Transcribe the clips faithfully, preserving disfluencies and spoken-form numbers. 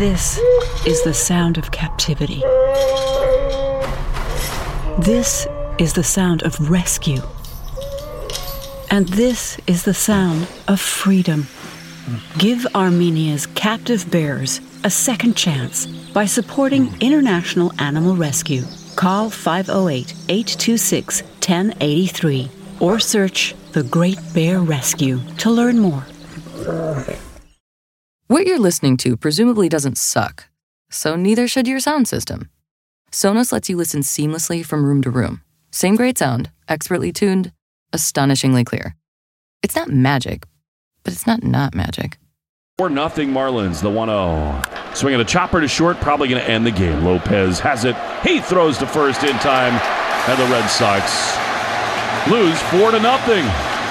This is the sound of captivity. This is the sound of rescue. And this is the sound of freedom. Give Armenia's captive bears a second chance by supporting International Animal Rescue. Call five oh eight, eight two six, one oh eight three or search The Great Bear Rescue to learn more. What you're listening to presumably doesn't suck, so neither should your sound system. Sonos lets you listen seamlessly from room to room. Same great sound, expertly tuned, astonishingly clear. It's not magic, but it's not not magic. four nothing Marlins, the one oh. Swinging a chopper to short, probably going to end the game. Lopez has it. He throws to first in time, and the Red Sox lose four to nothing.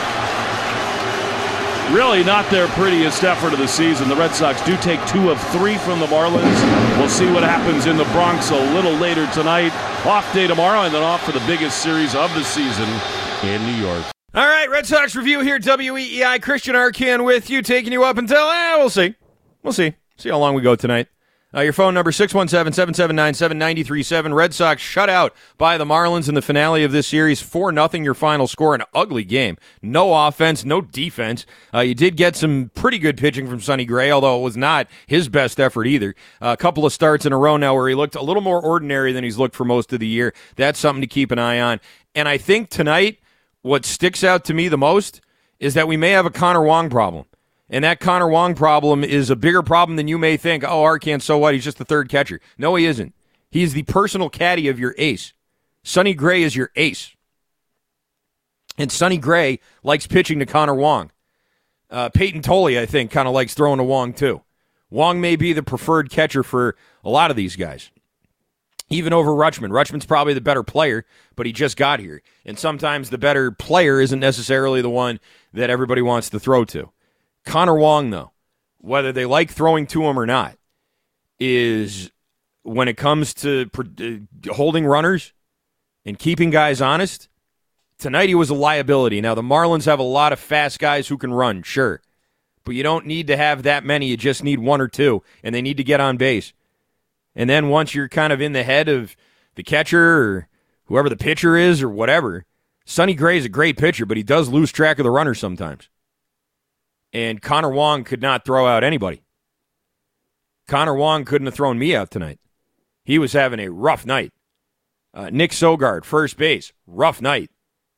Really not their prettiest effort of the season. The Red Sox do take two of three from the Marlins. We'll see what happens in the Bronx a little later tonight. Off day tomorrow, and then off for the biggest series of the season in New York. All right, Red Sox Review here, W E E I. Christian Arcand with you, taking you up until, eh, we'll see. We'll see. See how long we go tonight. Uh, your phone number, six one seven, seven seven nine, seven nine three seven. Red Sox shut out by the Marlins in the finale of this series. four nothing your final score. An ugly game. No offense, no defense. Uh, you did get some pretty good pitching from Sonny Gray, although it was not his best effort either. Uh, a couple of starts in a row now where he looked a little more ordinary than he's looked for most of the year. That's something to keep an eye on. And I think tonight, what sticks out to me the most is that we may have a Connor Wong problem. And that Connor Wong problem is a bigger problem than you may think. Oh, Arcand, so what? He's just the third catcher. No, he isn't. He's the personal caddy of your ace. Sonny Gray is your ace. And Sonny Gray likes pitching to Connor Wong. Uh, Peyton Tolley, I think, kind of likes throwing to Wong, too. Wong may be the preferred catcher for a lot of these guys. Even over Rutschman. Rutschman's probably the better player, but he just got here. And sometimes the better player isn't necessarily the one that everybody wants to throw to. Connor Wong, though, whether they like throwing to him or not, is when it comes to uh, holding runners and keeping guys honest, tonight he was a liability. Now, the Marlins have a lot of fast guys who can run, sure, but you don't need to have that many. You just need one or two, and they need to get on base. And then once you're kind of in the head of the catcher or whoever the pitcher is or whatever, Sonny Gray is a great pitcher, but he does lose track of the runner sometimes. And Connor Wong could not throw out anybody. Connor Wong couldn't have thrown me out tonight. He was having a rough night. Uh, Nick Sogard, first base, rough night.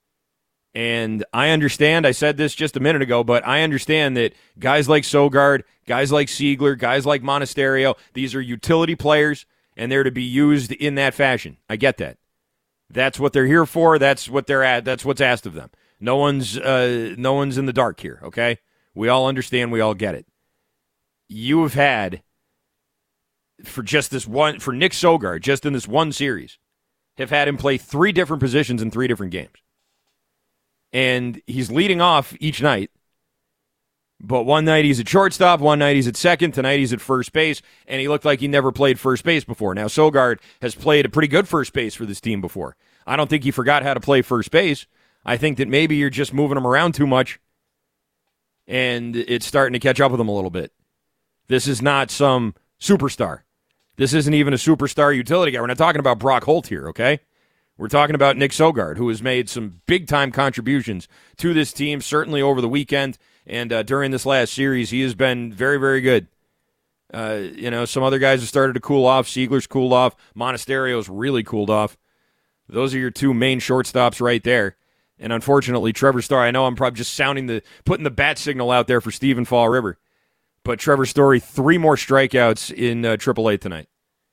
And I understand, I said this just a minute ago, but I understand that guys like Sogard, guys like Siegler, guys like Monasterio, these are utility players, and they're to be used in that fashion. I get that. That's what they're here for. That's what they're at. That's what's asked of them. No one's, uh, no one's in the dark here, okay? We all understand. We all get it. You have had, for just this one, for Nick Sogard, just in this one series, have had him play three different positions in three different games. And he's leading off each night. But one night he's at shortstop, one night he's at second, tonight he's at first base, and he looked like he never played first base before. Now, Sogard has played a pretty good first base for this team before. I don't think he forgot how to play first base. I think that maybe you're just moving him around too much, and it's starting to catch up with him a little bit. This is not some superstar. This isn't even a superstar utility guy. We're not talking about Brock Holt here, okay? We're talking about Nick Sogard, who has made some big-time contributions to this team, certainly over the weekend, and uh, during this last series, he has been very, very good. Uh, you know, some other guys have started to cool off. Siegler's cooled off. Monasterio's really cooled off. Those are your two main shortstops right there. And unfortunately, Trevor Story, I know I'm probably just sounding the, putting the bat signal out there for Stephen Fall River, but Trevor Story, three more strikeouts in uh, triple A tonight.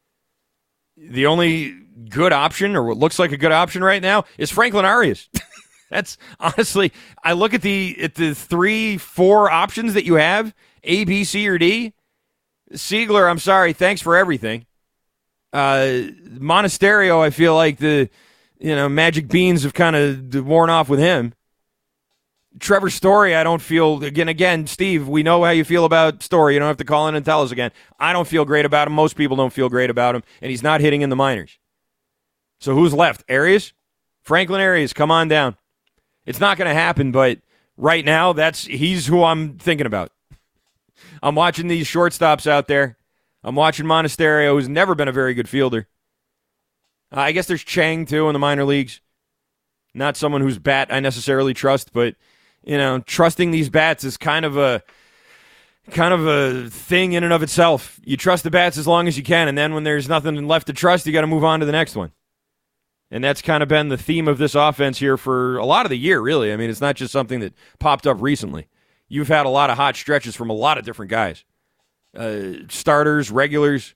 The only good option, or what looks like a good option right now, is Franklin Arias. That's honestly, I look at the at the three, four options that you have, A, B, C, or D. Siegler, I'm sorry, thanks for everything. Uh, Monasterio, I feel like the you know magic beans have kind of worn off with him. Trevor Story, I don't feel, again, again, Steve, we know how you feel about Story. You don't have to call in and tell us again. I don't feel great about him. Most people don't feel great about him, and he's not hitting in the minors. So who's left? Arias? Franklin Arias, come on down. It's not going to happen, but right now, that's he's who I'm thinking about. I'm watching these shortstops out there. I'm watching Monasterio, who's never been a very good fielder. Uh, I guess there's Chang, too, in the minor leagues. Not someone whose bat I necessarily trust, but, you know, trusting these bats is kind of a kind of a thing in and of itself. You trust the bats as long as you can, and then when there's nothing left to trust, you got to move on to the next one. And that's kind of been the theme of this offense here for a lot of the year, really. I mean, it's not just something that popped up recently. You've had a lot of hot stretches from a lot of different guys. Uh, starters, regulars,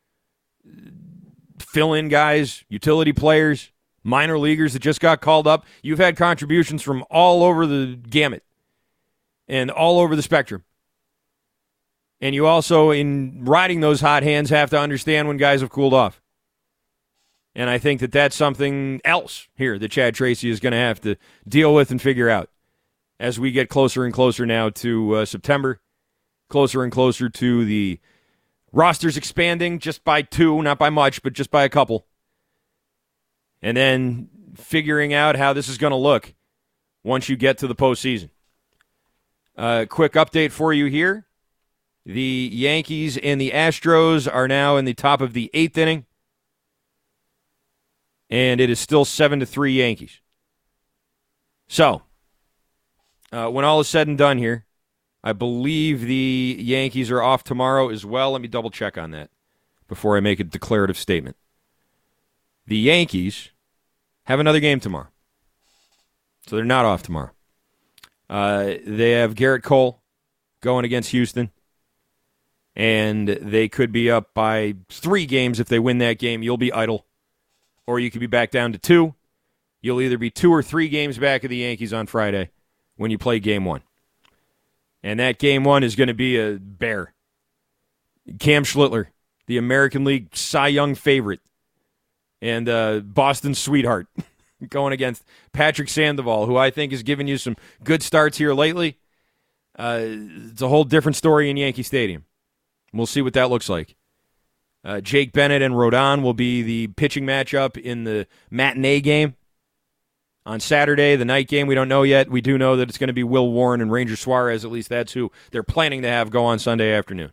fill-in guys, utility players, minor leaguers that just got called up. You've had contributions from all over the gamut and all over the spectrum. And you also, in riding those hot hands, have to understand when guys have cooled off. And I think that that's something else here that Chad Tracy is going to have to deal with and figure out as we get closer and closer now to uh, September, closer and closer to the rosters expanding just by two, not by much, but just by a couple. And then figuring out how this is going to look once you get to the postseason. Uh, quick update for you here. The Yankees and the Astros are now in the top of the eighth inning. And it is still seven to three Yankees. So, uh, when all is said and done here, I believe the Yankees are off tomorrow as well. Let me double check on that before I make a declarative statement. The Yankees have another game tomorrow. So they're not off tomorrow. Uh, they have Garrett Cole going against Houston. And they could be up by three games if they win that game. You'll be idle. Or you could be back down to two. You'll either be two or three games back of the Yankees on Friday when you play game one. And that game one is going to be a bear. Cam Schlittler, the American League Cy Young favorite, and uh, Boston sweetheart, going against Patrick Sandoval, who I think has given you some good starts here lately. Uh, it's a whole different story in Yankee Stadium. We'll see what that looks like. Uh, Jake Bennett and Rodon will be the pitching matchup in the matinee game on Saturday. The night game, we don't know yet. We do know that it's going to be Will Warren and Ranger Suarez. At least that's who they're planning to have go on Sunday afternoon.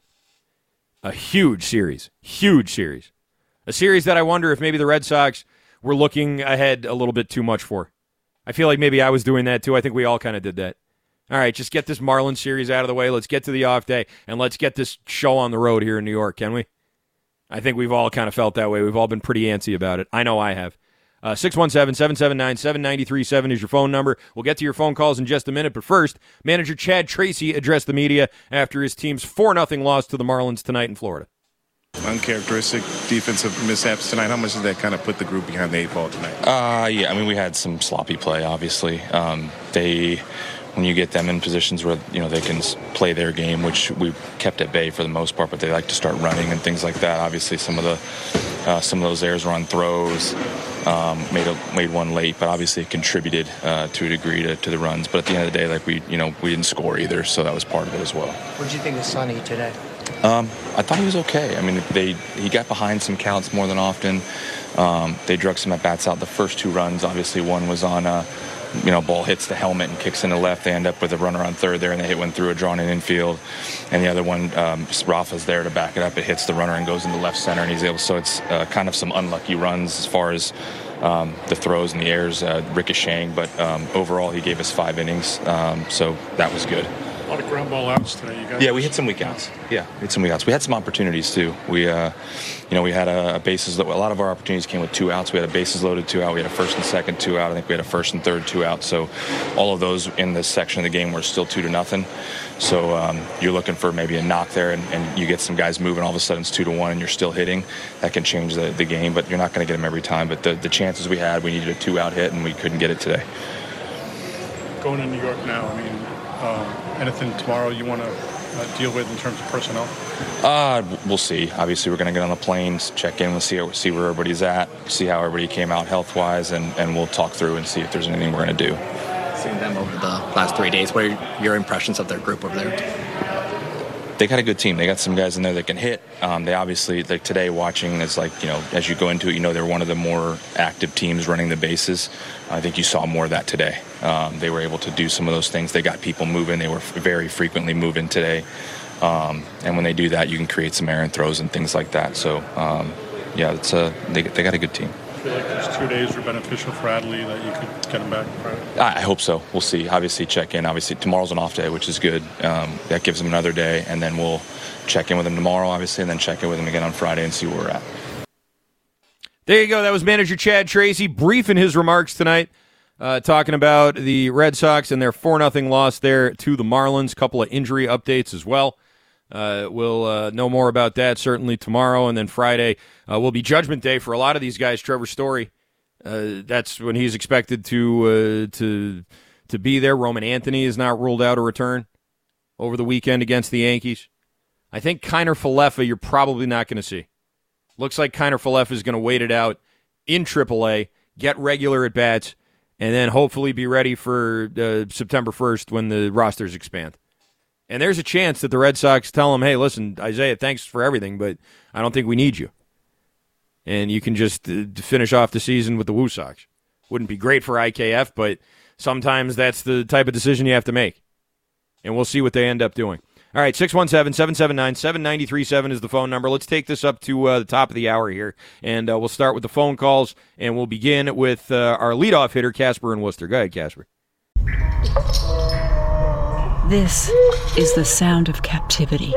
A huge series. Huge series. A series that I wonder if maybe the Red Sox were looking ahead a little bit too much for. I feel like maybe I was doing that too. I think we all kind of did that. All right, just get this Marlins series out of the way. Let's get to the off day, and let's get this show on the road here in New York, can we? I think we've all kind of felt that way. We've all been pretty antsy about it. I know I have. Uh, six one seven, seven seven nine, seven nine three seven is your phone number. We'll get to your phone calls in just a minute, but first, manager Chad Tracy addressed the media after his team's four nothing loss to the Marlins tonight in Florida. Uncharacteristic defensive mishaps tonight. How much does that kind of put the group behind the eight ball tonight? Uh, yeah, I mean, we had some sloppy play, obviously. Um, they... When you get them in positions where, you know, they can play their game, which we kept at bay for the most part, but they like to start running and things like that. Obviously, some of the uh, some of those errors were on throws, um, made a, made one late, but obviously it contributed uh, to a degree to, to the runs. But at the end of the day, like we, you know, we didn't score either, so that was part of it as well. What did you think of Sonny today? Um, I thought he was okay. I mean, they he got behind some counts more than often. Um, they drug some at bats out. The first two runs, obviously, one was on. Uh, You know, ball hits the helmet and kicks into left. They end up with a runner on third there, and they hit one through a drawn-in infield. And the other one, um, Rafa's there to back it up. It hits the runner and goes into left center, and he's able. So it's uh, kind of some unlucky runs as far as um, the throws and the errors uh, ricocheting. But um, overall, he gave us five innings, um, so that was good. A lot of ground ball outs today. You guys. Yeah, we hit some weak outs. Yeah, we hit some weak outs. We had some opportunities too. We, uh, you know, we had a, a bases. A lot of our opportunities came with two outs. We had a bases loaded two out. We had a first and second two out. I think we had a first and third two out. So all of those in this section of the game were still two to nothing. So um, you're looking for maybe a knock there, and, and you get some guys moving. All of a sudden it's two to one, and you're still hitting. That can change the, the game, but you're not going to get them every time. But the, the chances we had, we needed a two out hit, and we couldn't get it today. Going to New York now, I mean. Um, anything tomorrow you want to uh, deal with in terms of personnel? Uh, we'll see. Obviously, we're going to get on the planes, check in, we'll see, see where everybody's at, see how everybody came out health-wise, and, and we'll talk through and see if there's anything we're going to do. Seeing them over the last three days, what are your impressions of their group over there? They got a good team. They got some guys in there that can hit. Um, they obviously, like today, watching is like, you know, as you go into it, you know, they're one of the more active teams running the bases. I think you saw more of that today. Um, they were able to do some of those things. They got people moving. They were very frequently moving today. Um, and when they do that, you can create some errant throws and things like that. So, um, yeah, it's a, they, they got a good team. I feel like those two days were beneficial for Adley, that you could get him back Friday. I hope so. We'll see. Obviously, check in. Obviously, tomorrow's an off day, which is good. Um, that gives him another day, and then we'll check in with him tomorrow, obviously, and then check in with him again on Friday and see where we're at. There you go. That was manager Chad Tracy, brief in his remarks tonight, uh, talking about the Red Sox and their four nothing loss there to the Marlins. Couple of injury updates as well. Uh, we'll uh, know more about that certainly tomorrow, and then Friday uh, will be Judgment Day for a lot of these guys. Trevor Story, uh, that's when he's expected to uh, to to be there. Roman Anthony is not ruled out a return over the weekend against the Yankees. I think Kiner Falefa you're probably not going to see. Looks like Kiner Falefa is going to wait it out in triple A, get regular at-bats, and then hopefully be ready for uh, September first when the rosters expand. And there's a chance that the Red Sox tell him, hey, listen, Isaiah, thanks for everything, but I don't think we need you. And you can just uh, finish off the season with the Woo Sox. Wouldn't be great for I K F, but sometimes that's the type of decision you have to make. And we'll see what they end up doing. All right, six one seven, seven seven nine, seven nine three seven is the phone number. Let's take this up to uh, the top of the hour here, and uh, we'll start with the phone calls, and we'll begin with uh, our leadoff hitter, Casper in Worcester. Go ahead, Casper. This is the sound of captivity.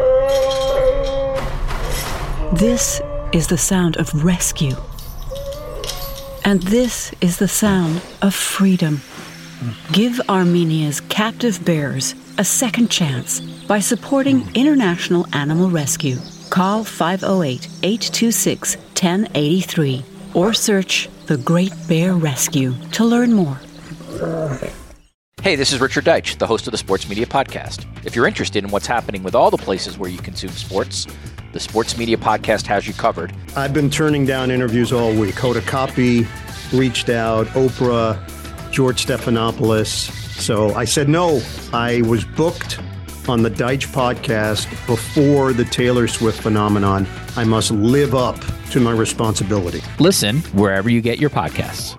This is the sound of rescue. And this is the sound of freedom. Give Armenia's captive bears a second chance by supporting International Animal Rescue. Call five oh eight, eight two six, one oh eight three or search The Great Bear Rescue to learn more. Hey, this is Richard Deitch, the host of the Sports Media Podcast. If you're interested in what's happening with all the places where you consume sports, the Sports Media Podcast has you covered. I've been turning down interviews all week. Hoda Kotb reached out, Oprah, George Stephanopoulos. So I said no. I was booked on the Deitch podcast before the Taylor Swift phenomenon. I must live up to my responsibility. Listen wherever you get your podcasts.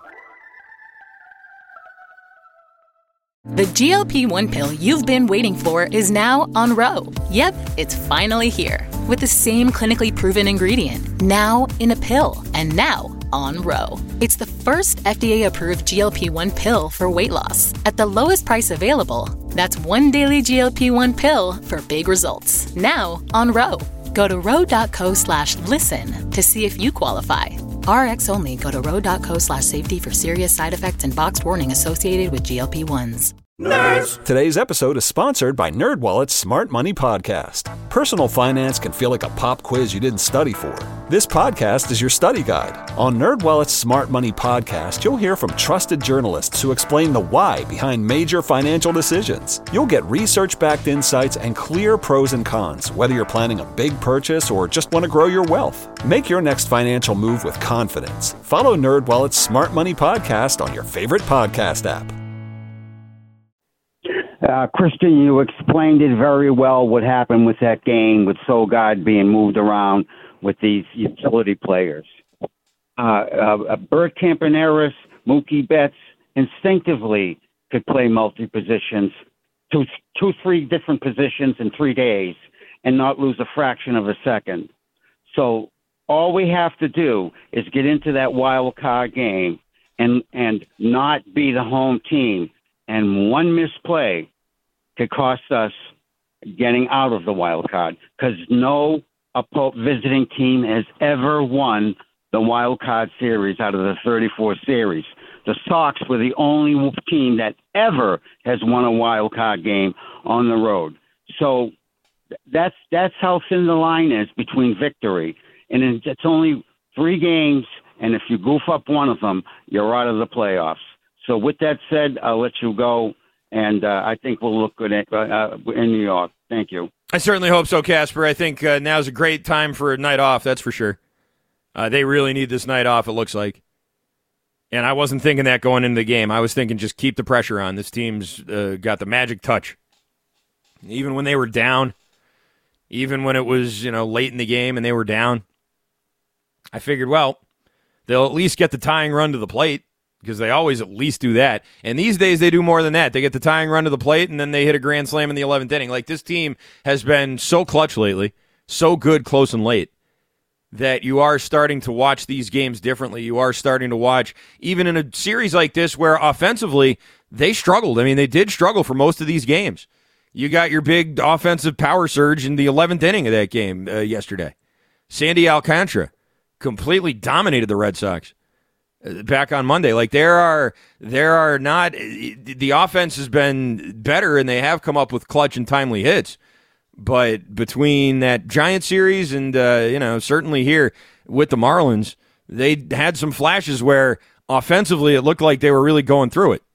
The G L P one pill you've been waiting for is now on Ro. Yep, it's finally here. With the same clinically proven ingredient. Now in a pill. And now on Ro. It's the first F D A-approved G L P one pill for weight loss. At the lowest price available. That's one daily G L P one pill for big results. Now on Ro. Go to ro.co slash listen to see if you qualify. R X only. Go to ro.co slash safety for serious side effects and boxed warning associated with G L P ones. Nerds! Today's episode is sponsored by NerdWallet's Smart Money Podcast. Personal finance can feel like a pop quiz you didn't study for. This podcast is your study guide. On NerdWallet's Smart Money Podcast, you'll hear from trusted journalists who explain the why behind major financial decisions. You'll get research-backed insights and clear pros and cons, whether you're planning a big purchase or just want to grow your wealth. Make your next financial move with confidence. Follow NerdWallet's Smart Money Podcast on your favorite podcast app. Uh, Christian, you explained it very well what happened with that game with Sogard being moved around with these utility players. Uh, uh, Bert Campaneris, Mookie Betts instinctively could play multi-positions, two, two, three different positions in three days and not lose a fraction of a second. So all we have to do is get into that wild card game and, and not be the home team. And one misplay could cost us getting out of the wild card because no oppo- visiting team has ever won the wild card series out of the thirty-four series. The Sox were the only team that ever has won a wild card game on the road. So that's that's how thin the line is between victory. And it's only three games, and if you goof up one of them, you're out of the playoffs. So with that said, I'll let you go, and uh, I think we'll look good at, uh, in New York. Thank you. I certainly hope so, Casper. I think uh, now's a great time for a night off, that's for sure. Uh, they really need this night off, it looks like. And I wasn't thinking that going into the game. I was thinking just keep the pressure on. This team's uh, got the magic touch. Even when they were down, even when it was, you know, late in the game and they were down, I figured, well, they'll at least get the tying run to the plate. because they always at least do that. And these days they do more than that. They get the tying run to the plate, and then they hit a grand slam in the eleventh inning. Like, this team has been so clutch lately, so good close and late, that you are starting to watch these games differently. You are starting to watch, even in a series like this where offensively they struggled. I mean, they did struggle for most of these games. You got your big offensive power surge in the eleventh inning of that game uh, yesterday. Sandy Alcantara completely dominated the Red Sox uh, back on Monday. Like, there are there are not – the offense has been better, and they have come up with clutch and timely hits. But between that Giant series and, uh, you know, certainly here with the Marlins, they had some flashes where offensively it looked like they were really going through it.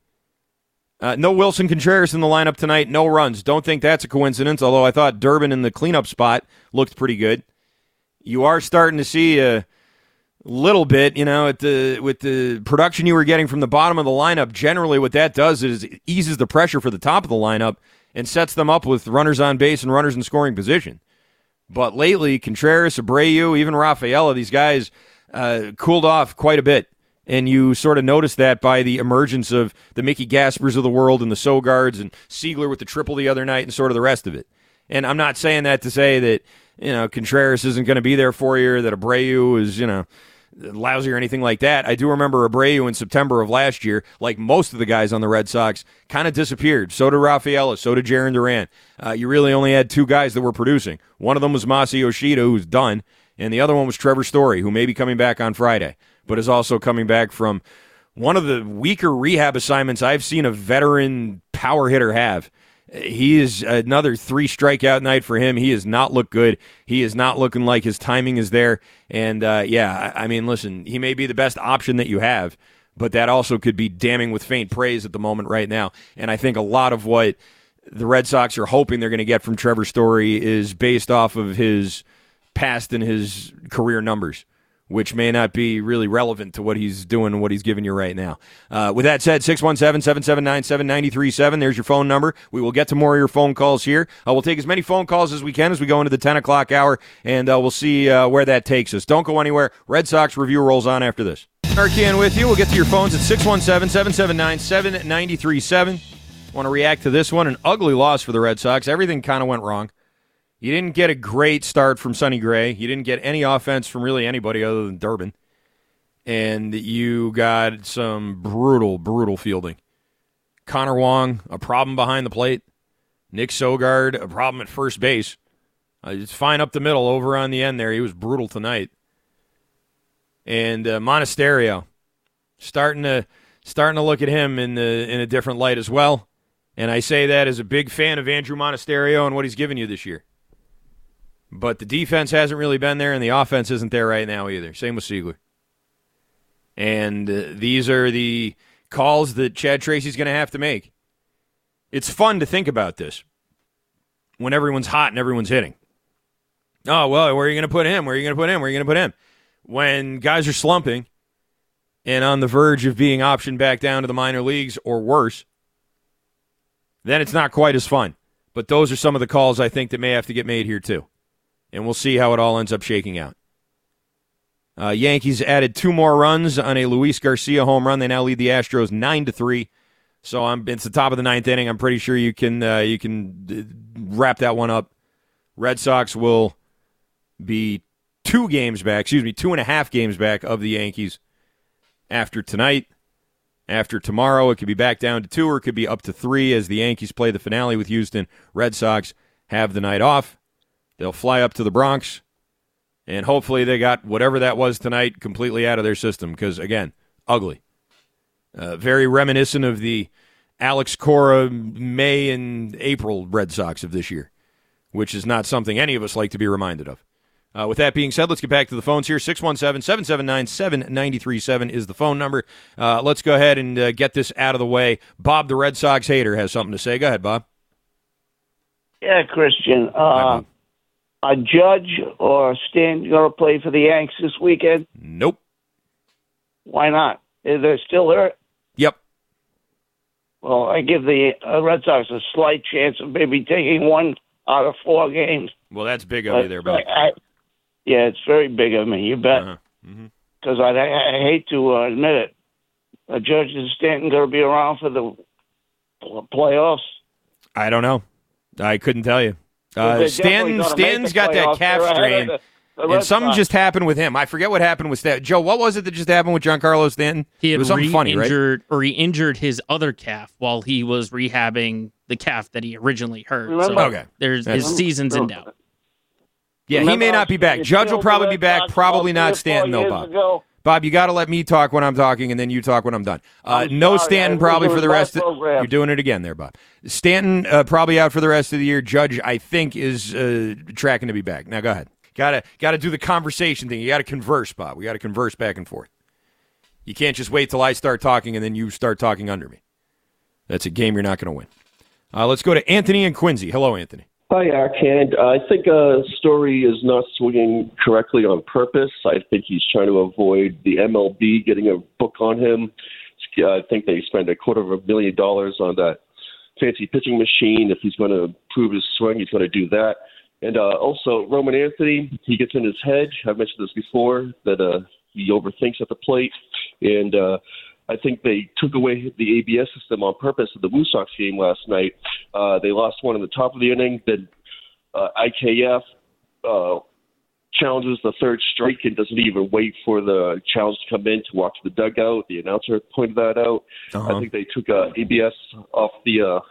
Uh, no Wilson Contreras in the lineup tonight, no runs. Don't think that's a coincidence, although I thought Durbin in the cleanup spot looked pretty good. You are starting to see a little bit, you know, at the with the production you were getting from the bottom of the lineup. Generally what that does is it eases the pressure for the top of the lineup and sets them up with runners on base and runners in scoring position. But lately, Contreras, Abreu, even Rafaela, these guys uh, cooled off quite a bit. And you sort of notice that by the emergence of the Mickey Gaspers of the world and the Sogards and Siegler with the triple the other night and sort of the rest of it. And I'm not saying that to say that, you know, Contreras isn't going to be there for you, or that Abreu is, you know, lousy or anything like that. I do remember Abreu in September of last year, like most of the guys on the Red Sox, kind of disappeared. So did Rafaela, so did Jarren Duran. Uh, you really only had two guys that were producing. One of them was Masi Yoshida, who's done, and the other one was Trevor Story, who may be coming back on Friday, but is also coming back from one of the weaker rehab assignments I've seen a veteran power hitter have. He is another three strikeout night for him. He has not looked good. He is not looking like his timing is there. And, uh, yeah, I mean, listen, he may be the best option that you have, but that also could be damning with faint praise at the moment right now. And I think a lot of what the Red Sox are hoping they're going to get from Trevor Story is based off of his past and his career numbers, which may not be really relevant to what he's doing and what he's giving you right now. Uh, with that said, six one seven, seven seven nine, seven nine three seven, there's your phone number. We will get to more of your phone calls here. Uh, we'll take as many phone calls as we can as we go into the ten o'clock hour, and uh, we'll see uh, where that takes us. Don't go anywhere. Red Sox Review rolls on after this. Arcan with you. We'll get to your phones at six one seven, seven seven nine, seven nine three seven. Want to react to this one? An ugly loss for the Red Sox. Everything kind of went wrong. You didn't get a great start from Sonny Gray. You didn't get any offense from really anybody other than Durbin. And you got some brutal, brutal fielding. Connor Wong, a problem behind the plate. Nick Sogard, a problem at first base. Uh, it's fine up the middle, over on the end there. He was brutal tonight. And uh, Monasterio, starting to starting to look at him in the, in a different light as well. And I say that as a big fan of Andrew Monasterio and what he's given you this year. But the defense hasn't really been there, and the offense isn't there right now either. Same with Siegler. And uh, these are the calls that Chad Tracy's going to have to make. It's fun to think about this when everyone's hot and everyone's hitting. Oh, well, where are you going to put him? Where are you going to put him? Where are you going to put him? When guys are slumping and on the verge of being optioned back down to the minor leagues or worse, then it's not quite as fun. But those are some of the calls I think that may have to get made here too. And we'll see how it all ends up shaking out. Uh, Yankees added two more runs on a Luis Garcia home run. They now lead the Astros nine to three. So I'm, it's the top of the ninth inning. I'm pretty sure you can uh, you can wrap that one up. Red Sox will be two games back, excuse me, two and a half games back of the Yankees after tonight. After tomorrow, it could be back down to two, or it could be up to three as the Yankees play the finale with Houston. Red Sox have the night off. They'll fly up to the Bronx, and hopefully they got whatever that was tonight completely out of their system because, again, ugly. Uh, very reminiscent of the Alex Cora May and April Red Sox of this year, which is not something any of us like to be reminded of. Uh, with that being said, let's get back to the phones here. six one seven, seven seven nine, seven nine three seven is the phone number. Uh, let's go ahead and uh, get this out of the way. Bob, the Red Sox hater, has something to say. Go ahead, Bob. Yeah, Christian. Uh, Hi, Bob. A Judge or Stan going to play for the Yanks this weekend? Nope. Why not? They're still hurt? Yep. Well, I give the uh, Red Sox a slight chance of maybe taking one out of four games. Well, that's big of you there, Bob. I, I, yeah, it's very big of me, you bet. Because uh-huh. mm-hmm. I, I hate to uh, admit it. Uh, Judge, is Stanton going to be around for the playoffs? I don't know. I couldn't tell you. Uh, Stanton, Stanton's got that calf strain, the, the and something Sox. just happened with him. I forget what happened with Stanton. Joe, what was it that just happened with Giancarlo Stanton? He had it was something funny, right? Or he injured his other calf while he was rehabbing the calf that he originally hurt. Remember? So okay. There's, his season's in doubt. Yeah, Remember he may not be back. Judge will probably be back. Probably not Stanton, though, Bob. Ago? Bob, you got to let me talk when I'm talking, and then you talk when I'm done. Uh, I'm no sorry, Stanton I probably was for the doing rest my of program. You're doing it again there, Bob. Stanton uh, probably out for the rest of the year. Judge, I think, is uh, tracking to be back. Now, go ahead. Gotta gotta do the conversation thing. You got to converse, Bob. We got to converse back and forth. You can't just wait till I start talking and then you start talking under me. That's a game you're not going to win. Uh, let's go to Anthony and Quincy. Hello, Anthony. Hi, Arcand. I think uh, Story is not swinging correctly on purpose. I think he's trying to avoid the M L B getting a book on him. I think they spend a quarter of a million dollars on that fancy pitching machine. If he's going to improve his swing, he's going to do that. And uh, also, Roman Anthony, he gets in his head. I've mentioned this before, that uh, he overthinks at the plate. And uh, I think they took away the A B S system on purpose in the Blue Sox game last night. Uh, they lost one in the top of the inning. Then uh, I K F uh, challenges the third strike and doesn't even wait for the challenge to come in to walk to the dugout. The announcer pointed that out. Uh-huh. I think they took uh, A B S off the uh,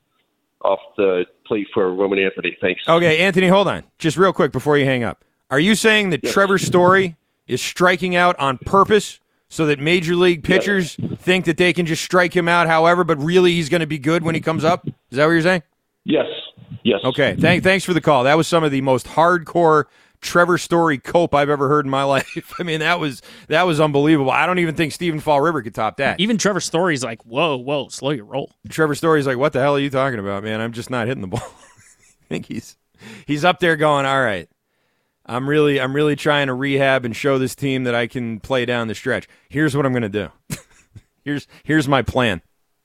off the plate for Roman Anthony. Thanks. Okay, Anthony, hold on. Just real quick before you hang up. Are you saying that Yes. Trevor Story is striking out on purpose so that major league pitchers Yes. think that they can just strike him out however, but really he's going to be good when he comes up? Is that what you're saying? Yes. Yes. Okay, Thank, thanks for the call. That was some of the most hardcore Trevor Story cope I've ever heard in my life. I mean, that was that was unbelievable. I don't even think Stephen Fall River could top that. Even Trevor Story's like, whoa, whoa, slow your roll. Trevor Story's like, what the hell are you talking about, man? I'm just not hitting the ball. I think he's he's up there going, all right, I'm really I'm really trying to rehab and show this team that I can play down the stretch. Here's what I'm going to do. here's here's my plan.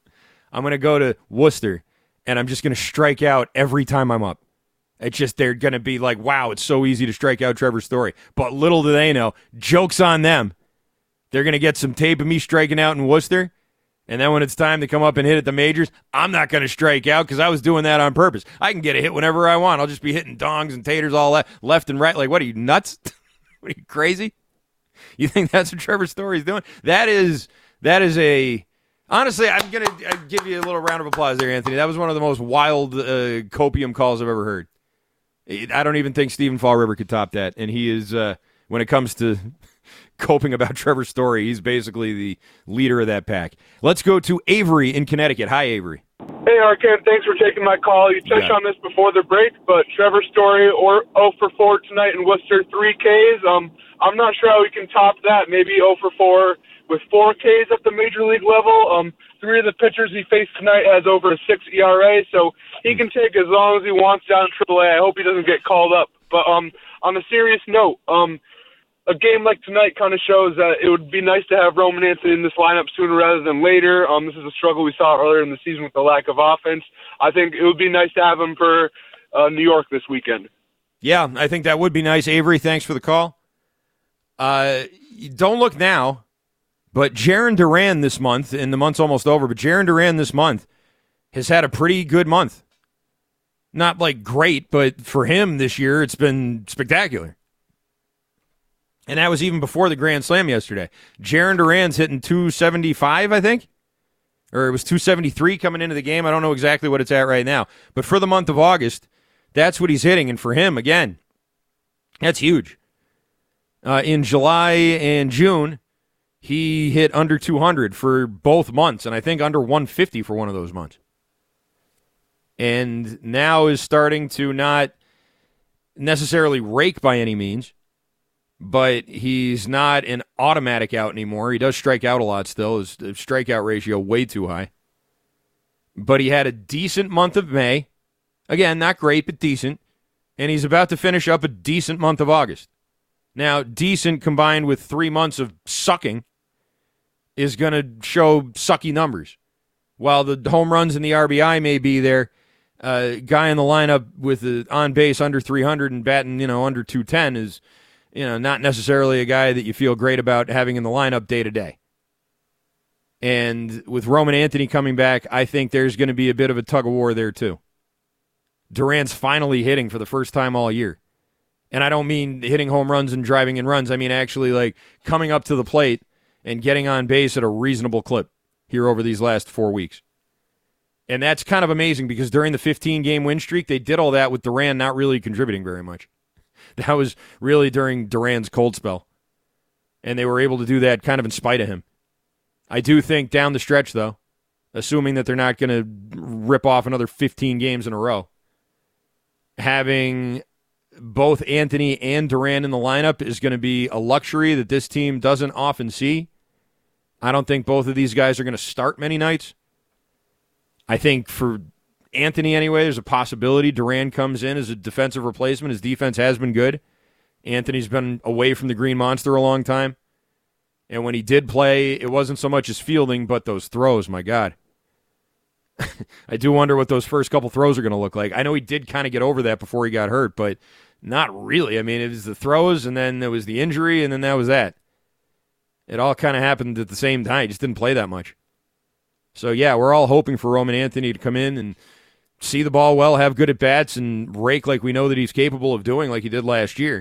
I'm going to go to Worcester, and I'm just going to strike out every time I'm up. It's just they're going to be like, wow, it's so easy to strike out Trevor Story. But little do they know, joke's on them. They're going to get some tape of me striking out in Worcester, and then when it's time to come up and hit at the majors, I'm not going to strike out because I was doing that on purpose. I can get a hit whenever I want. I'll just be hitting dongs and taters all left, left and right. Like, what are you, nuts? What are you, crazy? You think that's what Trevor Story's doing? That is, that is a... Honestly, I'm going to give you a little round of applause there, Anthony. That was one of the most wild uh, copium calls I've ever heard. I don't even think Stephen Fall River could top that. And he is, uh, when it comes to coping about Trevor Story, he's basically the leader of that pack. Let's go to Avery in Connecticut. Hi, Avery. Hey, Arcand. Thanks for taking my call. You touched Yeah. on this before the break, but Trevor Story or oh for four tonight in Worcester, three Ks. Um, I'm not sure how we can top that. Maybe oh for four with four Ks at the major league level. Um, three of the pitchers he faced tonight has over a six E R A, so he can take as long as he wants down triple A. I hope he doesn't get called up. But um, on a serious note, um, a game like tonight kind of shows that it would be nice to have Roman Anthony in this lineup sooner rather than later. Um, this is a struggle we saw earlier in the season with the lack of offense. I think it would be nice to have him for uh, New York this weekend. Yeah, I think that would be nice. Avery, thanks for the call. Uh, don't look now, but Jarren Duran this month, and the month's almost over, but Jarren Duran this month has had a pretty good month. Not like great, but for him this year, it's been spectacular. And that was even before the Grand Slam yesterday. Jarren Duran's hitting two seventy-five, I think. Or it was two seventy-three coming into the game. I don't know exactly what it's at right now. But for the month of August, that's what he's hitting. And for him, again, that's huge. Uh, in July and June, he hit under two hundred for both months. And I think under one fifty for one of those months. And now is starting to not necessarily rake by any means. But he's not an automatic out anymore. He does strike out a lot still. His strikeout ratio way too high. But he had a decent month of May. Again, not great, but decent. And he's about to finish up a decent month of August. Now, decent combined with three months of sucking is going to show sucky numbers. While the home runs and the R B I may be there, a uh, guy in the lineup with the on base under three hundred and batting, you know, under two ten is... You know, not necessarily a guy that you feel great about having in the lineup day to day. And with Roman Anthony coming back, I think there's going to be a bit of a tug of war there too. Durant's finally hitting for the first time all year. And I don't mean hitting home runs and driving in runs. I mean actually like coming up to the plate and getting on base at a reasonable clip here over these last four weeks. And that's kind of amazing because during the fifteen-game win streak, they did all that with Durant not really contributing very much. That was really during Durant's cold spell. And they were able to do that kind of in spite of him. I do think down the stretch, though, assuming that they're not going to rip off another fifteen games in a row, having both Anthony and Durant in the lineup is going to be a luxury that this team doesn't often see. I don't think both of these guys are going to start many nights. I think for Anthony anyway, there's a possibility Durant comes in as a defensive replacement. His defense has been good. Anthony's been away from the Green Monster a long time. And when he did play, it wasn't so much his fielding, but those throws, my God. I do wonder what those first couple throws are going to look like. I know he did kind of get over that before he got hurt, but not really. I mean, it was the throws, and then there was the injury, and then that was that. It all kind of happened at the same time. He just didn't play that much. So, yeah, we're all hoping for Roman Anthony to come in and see the ball well, have good at-bats, and rake like we know that he's capable of doing like he did last year.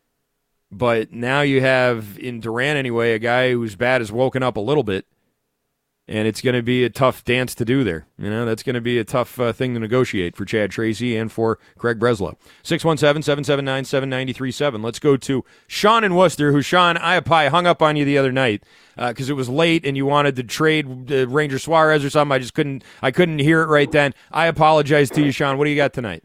But now you have, in Durant anyway, a guy whose bat has woken up a little bit, and it's going to be a tough dance to do there. You know, that's going to be a tough uh, thing to negotiate for Chad Tracy and for Craig Breslow. six one seven, seven seven nine, seven nine three seven. Let's go to Sean in Worcester, who, Sean, I hung up on you the other night because uh, it was late and you wanted to trade uh, Ranger Suarez or something. I just couldn't, I couldn't hear it right then. I apologize to you, Sean. What do you got tonight?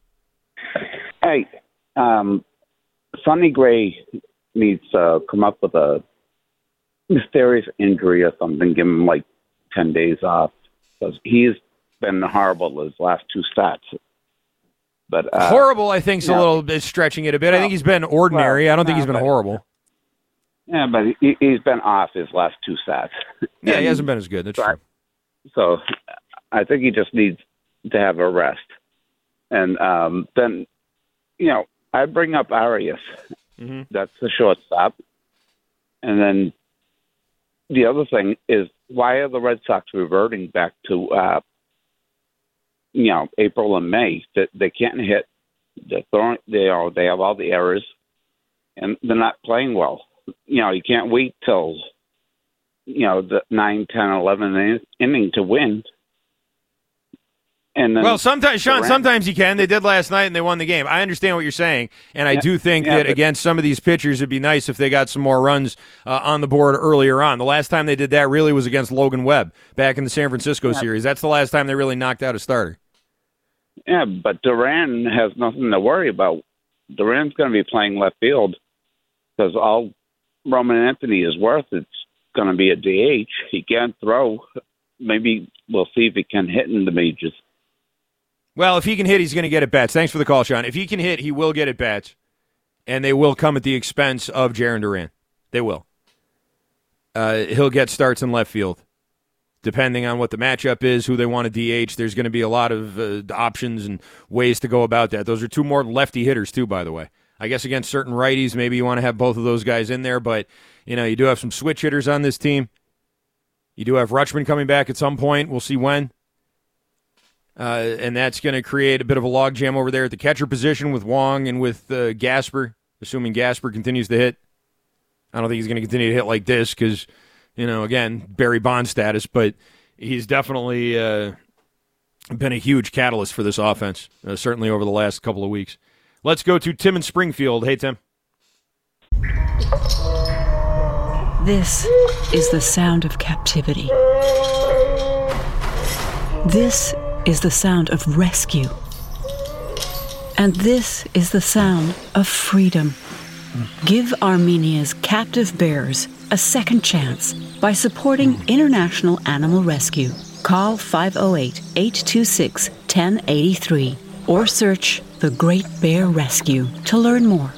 Hey, um, Sonny Gray needs to uh, come up with a mysterious injury or something, give him like ten days off, because he's been horrible his last two starts. But uh, horrible, I think, is a know, little bit stretching it a bit. Well, I think he's been ordinary. Well, I don't think no, he's been but, horrible. Yeah, but he, he's been off his last two starts. Yeah, and he hasn't been as good. That's so, true. So I think he just needs to have a rest. And um, then, you know, I bring up Arias. Mm-hmm. That's the shortstop. And then the other thing is, why are the Red Sox reverting back to, uh, you know, April and May? That they can't hit. They're throwing, they are, they have all the errors, and they're not playing well. You know, you can't wait till, you know, the nine, ten, eleven inning to win. And then well, sometimes, Sean, Durant, sometimes you can. They did last night, and they won the game. I understand what you're saying, and I yeah, do think yeah, that but, against some of these pitchers, it'd be nice if they got some more runs uh, on the board earlier on. The last time they did that really was against Logan Webb back in the San Francisco yeah. series. That's the last time they really knocked out a starter. Yeah, but Durant has nothing to worry about. Durant's going to be playing left field because all Roman Anthony is worth it's going to be a D H. He can't throw. Maybe we'll see if he can hit in the majors. Well, if he can hit, he's going to get at bats. Thanks for the call, Sean. If he can hit, he will get at bats, and they will come at the expense of Jarren Durant. They will. Uh, he'll get starts in left field. Depending on what the matchup is, who they want to D H, there's going to be a lot of uh, options and ways to go about that. Those are two more lefty hitters, too, by the way. I guess against certain righties, maybe you want to have both of those guys in there, but you know, you do have some switch hitters on this team. You do have Rutschman coming back at some point. We'll see when. Uh, and that's going to create a bit of a logjam over there at the catcher position with Wong and with uh, Gasper, assuming Gasper continues to hit. I don't think he's going to continue to hit like this because, you know, again, Barry Bonds status, but he's definitely uh, been a huge catalyst for this offense, uh, certainly over the last couple of weeks. Let's go to Tim in Springfield. Hey, Tim. This is the sound of captivity. This is the sound of rescue. And this is the sound of freedom. Give Armenia's captive bears a second chance by supporting International Animal Rescue. Call five oh eight, eight two six, one oh eight three or search The Great Bear Rescue to learn more.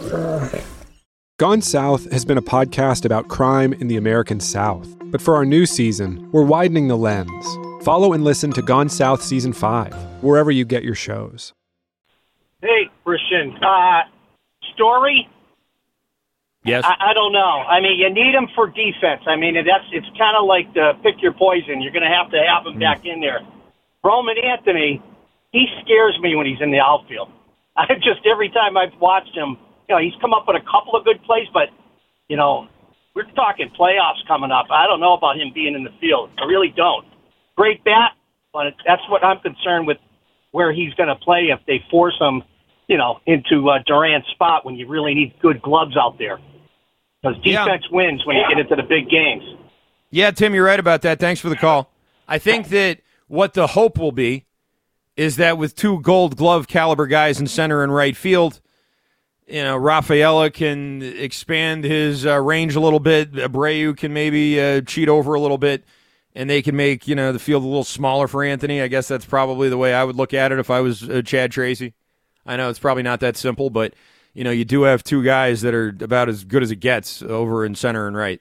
Gone South has been a podcast about crime in the American South. But for our new season, we're widening the lens. Follow and listen to Gone South Season five, wherever you get your shows. Hey, Christian. Uh, story? Yes. I, I don't know. I mean, you need him for defense. I mean, that's it's kind of like the pick your poison. You're going to have to have him mm. back in there. Roman Anthony, he scares me when he's in the outfield. I just every time I've watched him, you know, he's come up with a couple of good plays, but you know, we're talking playoffs coming up. I don't know about him being in the field. I really don't. Great bat, but that's what I'm concerned with, where he's going to play if they force him, you know, into uh, Durant's spot when you really need good gloves out there. Because defense yeah. wins when you get into the big games. Yeah, Tim, you're right about that. Thanks for the call. I think that what the hope will be is that with two gold glove caliber guys in center and right field, you know, Rafaela can expand his uh, range a little bit. Abreu can maybe uh, cheat over a little bit, and they can make, you know, the field a little smaller for Anthony. I guess that's probably the way I would look at it if I was uh, Chad Tracy. I know it's probably not that simple, but, you know, you do have two guys that are about as good as it gets over in center and right.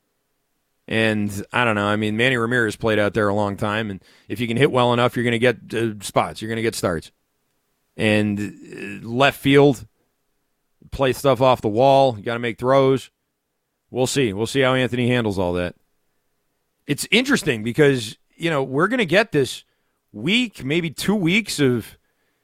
And I don't know. I mean, Manny Ramirez played out there a long time, and if you can hit well enough, you're going to get uh, spots. You're going to get starts. And uh, left field, play stuff off the wall. You got to make throws. We'll see. We'll see how Anthony handles all that. It's interesting because, you know, we're going to get this week, maybe two weeks of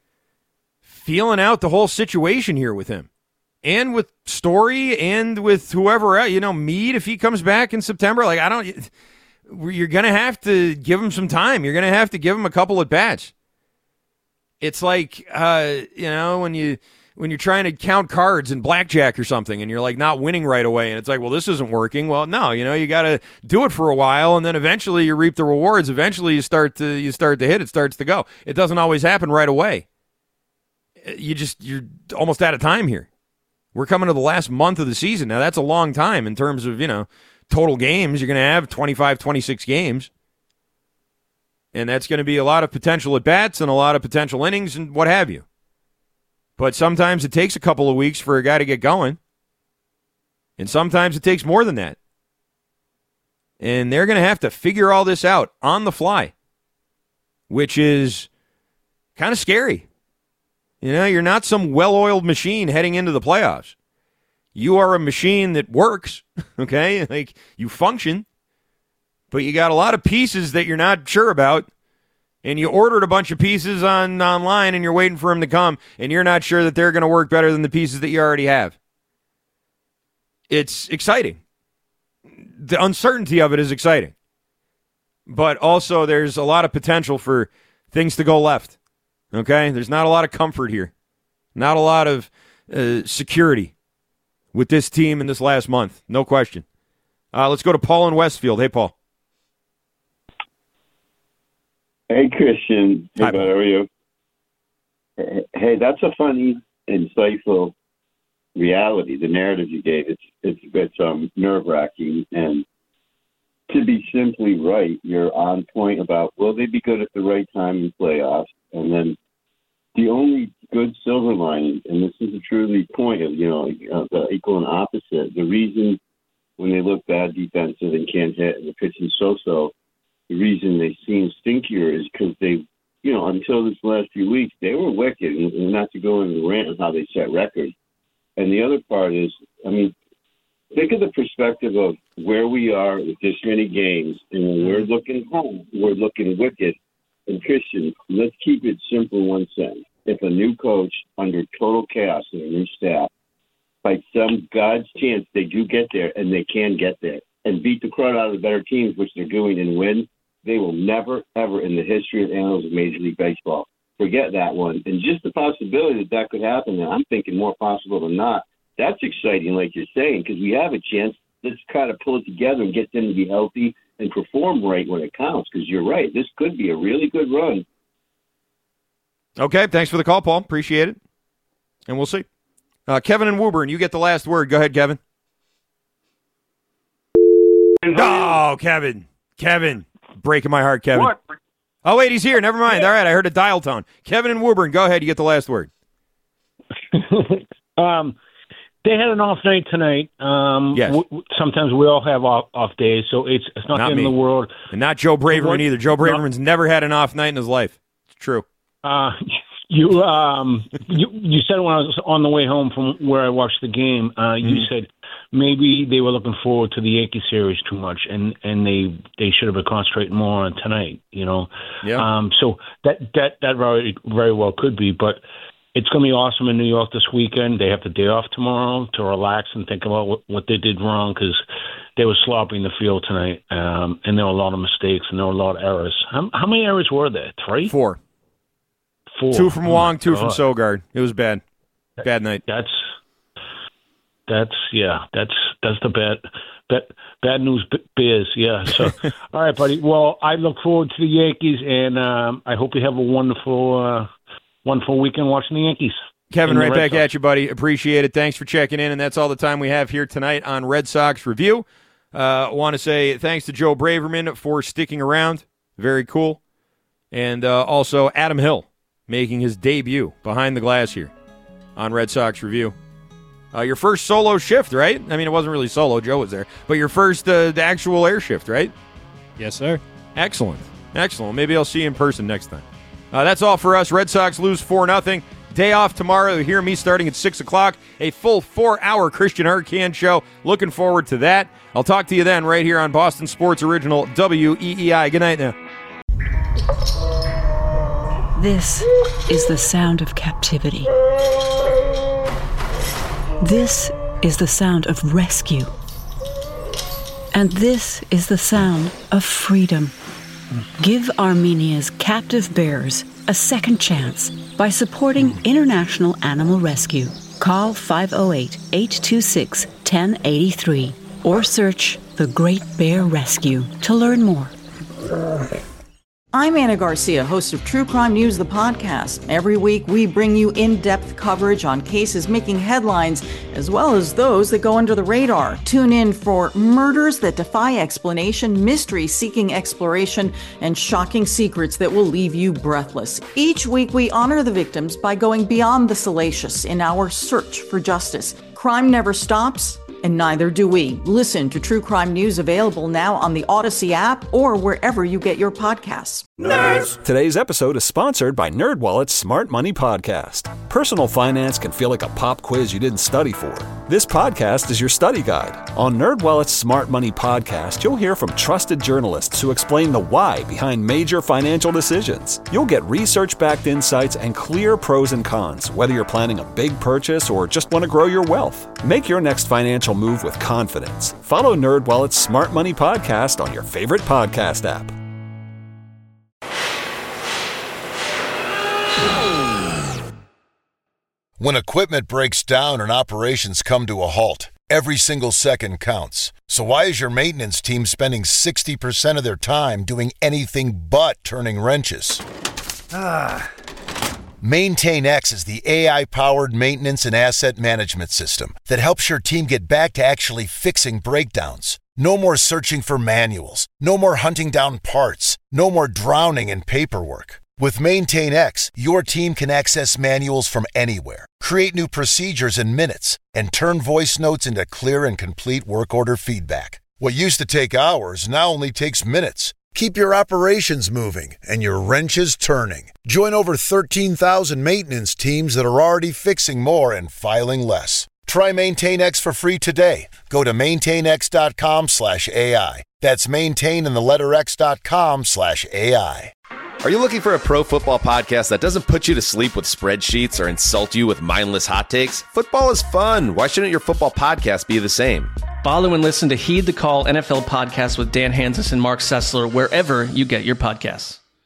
feeling out the whole situation here with him. And with Story and with whoever else, you know, Meade, if he comes back in September, like, I don't, you're going to have to give him some time. You're going to have to give him a couple at bats. It's like, uh, you know, when you, when you're trying to count cards in blackjack or something and you're like not winning right away. And it's like, well, this isn't working. Well, no, you know, you got to do it for a while. And then eventually you reap the rewards. Eventually you start to, you start to hit, it starts to go. It doesn't always happen right away. You just, you're almost out of time here. We're coming to the last month of the season. Now, that's a long time in terms of, you know, total games. You're going to have twenty-five, twenty-six games. And that's going to be a lot of potential at-bats and a lot of potential innings and what have you. But sometimes it takes a couple of weeks for a guy to get going. And sometimes it takes more than that. And they're going to have to figure all this out on the fly, which is kind of scary. You know, you're not some well-oiled machine heading into the playoffs. You are a machine that works, okay? Like, you function, but you got a lot of pieces that you're not sure about, and you ordered a bunch of pieces on online, and you're waiting for them to come, and you're not sure that they're going to work better than the pieces that you already have. It's exciting. The uncertainty of it is exciting. But also there's a lot of potential for things to go left. Okay, there's not a lot of comfort here. Not a lot of uh, security with this team in this last month. No question. Uh, let's go to Paul in Westfield. Hey, Paul. Hey, Christian. Hey, Hi, bud, how are you? Hey, that's a funny, insightful reality, the narrative you gave. It's, it's, it's um, nerve-wracking. And to be simply right, you're on point about, will they be good at the right time in playoffs? And then the only good silver lining, and this is a truly point of, you know, uh, the equal and opposite, the reason when they look bad defensive and can't hit and the pitching so-so, the reason they seem stinkier is because they, you know, until this last few weeks, they were wicked, and, and not to go into the rant on how they set records. And the other part is, I mean, think of the perspective of where we are with this many games, and when we're looking home, we're looking wicked. And Christian, let's keep it simple one sentence. If a new coach under total chaos and a new staff, by some God's chance they do get there, and they can get there, and beat the crowd out of the better teams, which they're doing, and win, they will never, ever in the history of annals of Major League Baseball forget that one. And just the possibility that that could happen, and I'm thinking more possible than not, that's exciting, like you're saying, because we have a chance. Let's kind of pull it together and get them to be healthy and perform right when it counts, because you're right. This could be a really good run. Okay, thanks for the call, Paul. Appreciate it. And we'll see. Uh, Kevin and Woburn, you get the last word. Go ahead, Kevin. Oh, Kevin. Kevin. Breaking my heart, Kevin. What? Oh, wait, he's here. Never mind. All right, I heard a dial tone. Kevin and Woburn, go ahead. You get the last word. um, they had an off night tonight. Um, yes. W- sometimes we all have off, off days, so it's it's not, Not the end me. of the world. And not Joe Braverman either. Joe Braverman's never had an off night in his life. It's true. Uh, you um you you said when I was on the way home from where I watched the game, uh, you Mm. said maybe they were looking forward to the Yankee series too much, and, and they they should have been concentrating more on tonight. You know, yeah. Um, so that that that very very well could be, but it's going to be awesome in New York this weekend. They have the day off tomorrow to relax and think about what, what they did wrong, because they were sloppy in the field tonight, um, and there were a lot of mistakes and there were a lot of errors. How, how many errors were there? Three? Four. Four. Two from oh Wong, two God. from Sogard. It was bad. Bad night. That's that's yeah. That's that's the bad bad bad news bears. Yeah. So all right, buddy. Well, I look forward to the Yankees, and um, I hope you have a wonderful uh, wonderful weekend watching the Yankees. Kevin, And the right Red back Sox. at you, buddy. Appreciate it. Thanks for checking in, and that's all the time we have here tonight on Red Sox Review. I uh, want to say thanks to Joe Braverman for sticking around. Very cool. And uh, also Adam Hill making his debut behind the glass here on Red Sox Review. Uh, your first solo shift, right? I mean, it wasn't really solo. Joe was there. But your first uh, the actual air shift, right? Yes, sir. Excellent. Excellent. Maybe I'll see you in person next time. Uh, that's all for us. Red Sox lose four nothing. Day off tomorrow. You'll hear me starting at six o'clock. A full four-hour Christian Arcand show. Looking forward to that. I'll talk to you then right here on Boston Sports Original W E E I. Good night now. This is the sound of captivity. This is the sound of rescue. And this is the sound of freedom. Give Armenia's captive bears a second chance by supporting International Animal Rescue. Call five oh eight, eight two six, one oh eight three or search The Great Bear Rescue to learn more. I'm Anna Garcia, host of True Crime News, the podcast. Every week, we bring you in-depth coverage on cases making headlines, as well as those that go under the radar. Tune in for murders that defy explanation, mysteries seeking exploration, and shocking secrets that will leave you breathless. Each week, we honor the victims by going beyond the salacious in our search for justice. Crime never stops, and neither do we. Listen to True Crime News, available now on the Odyssey app or wherever you get your podcasts. Nerds! Today's episode is sponsored by NerdWallet's Smart Money Podcast. Personal finance can feel like a pop quiz you didn't study for. This podcast is your study guide. On NerdWallet's Smart Money Podcast, you'll hear from trusted journalists who explain the why behind major financial decisions. You'll get research-backed insights and clear pros and cons, whether you're planning a big purchase or just want to grow your wealth. Make your next financial move with confidence. Follow NerdWallet's Smart Money Podcast on your favorite podcast app. When equipment breaks down and operations come to a halt, every single second counts. So why is your maintenance team spending sixty percent of their time doing anything but turning wrenches? Ah. MaintainX is the A I-powered maintenance and asset management system that helps your team get back to actually fixing breakdowns. No more searching for manuals. No more hunting down parts. No more drowning in paperwork. With MaintainX, your team can access manuals from anywhere, create new procedures in minutes, and turn voice notes into clear and complete work order feedback. What used to take hours now only takes minutes. Keep your operations moving and your wrenches turning. Join over thirteen thousand maintenance teams that are already fixing more and filing less. Try MaintainX for free today. Go to maintainx.com slash AI. That's maintain in the letter x.com slash AI. Are you looking for a pro football podcast that doesn't put you to sleep with spreadsheets or insult you with mindless hot takes? Football is fun. Why shouldn't your football podcast be the same? Follow and listen to Heed the Call N F L podcast with Dan Hansis and Mark Sessler wherever you get your podcasts.